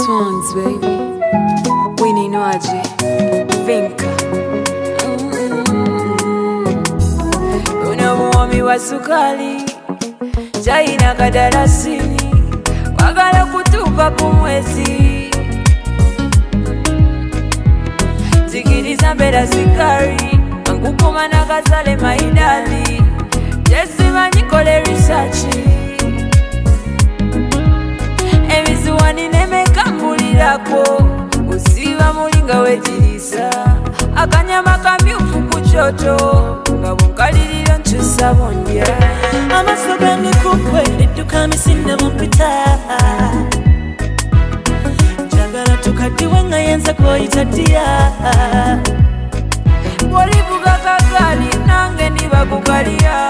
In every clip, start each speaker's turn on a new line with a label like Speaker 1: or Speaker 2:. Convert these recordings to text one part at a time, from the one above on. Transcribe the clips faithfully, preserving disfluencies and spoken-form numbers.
Speaker 1: Swans, baby. Winnie Nwaji. Vinka. Mm-hmm. Unamuomi wa sukali. Chai na kadarasini. Wagala kutupa kumwezi. Zikiriza mbeda zikari. Angukuma na kazale maidali. Jesima nikole risachi. Emizuwani nemeka mulirako. Usiba mulinga wejirisa. Akanyama kamyufu kuchoto. Nga bunkaliriro nchusa bondya.
Speaker 2: Amasoga nikukwe edduka misinde mumpita. Njagala tukaddiwe nga yenza koyita ddiya.
Speaker 1: Bw'olivuga kagali nange ndiba kukalya.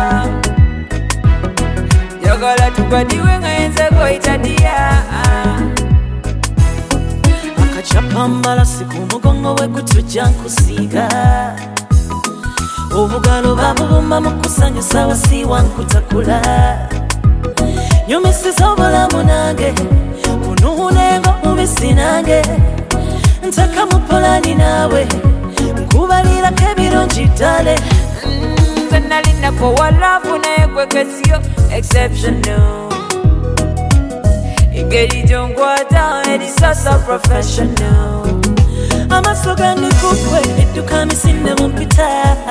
Speaker 1: Njagala tukaddiwe nga yenza koyita ddiya.
Speaker 2: Akacapa mbalasi ku mugongo we gutujja nkusiiga. Obugalo babubumba mu kusanyusa wasiiwa nkutakula. Nyumisiza obulamu nange bunuunengo mubisi nange. Ntaka mu polani naawe nkubalirako ebirungi ddale.
Speaker 1: Nze nalinako walaavu naye gwe kesiyo exceptional. Engeri gy'onkwata erisasa professional.
Speaker 2: Amaso gandikukwe edduka misinde mumpita.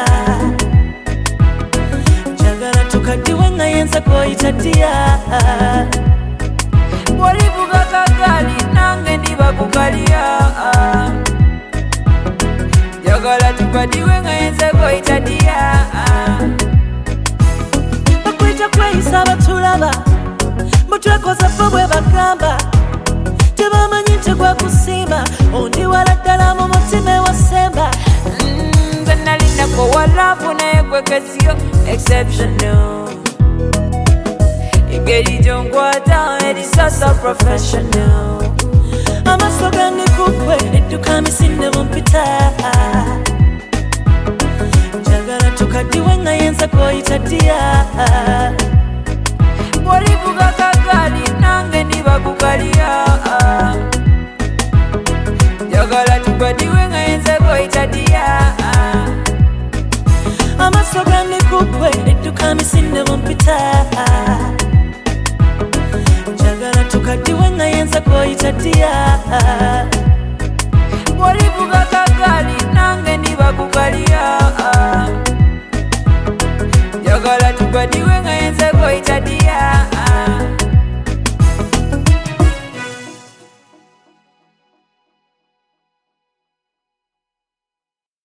Speaker 2: Njagala tukaddiwe nga yenza koyita ddiya.
Speaker 1: Bw'olivuga kagali nange ndiba kukalya. Njagala tukaddiwe nga yenza koyita ddiya.
Speaker 2: Bakwita kweyisa batulaba. Mutwekoza ffe bwe bagamba. Tebamanyi nti gwakusiima. Ondi wala ddala mu mutima ewasemba.
Speaker 1: Nze nalinako walaavu naye gwe kesiyo exceptional. Engeri gy'onkwata erisasa professional.
Speaker 2: Amaso gandikukwe edduka misinde mumpita. Njagala tukaddiwe nga yenza koyita ddiya.
Speaker 1: Bw'olivuga kagali nange ndiba kukalya. Njagala tukaddiwe nga yenza koyita ddiya.
Speaker 2: Amaso gandikukwe edduka misinde mumpita. Njagala tukaddiwe nga yenza koyita ddiya.
Speaker 1: Bw'olivuga kagali nange ndiba kukalya. Njagala tukaddiwe nga yenza koyita ddiya.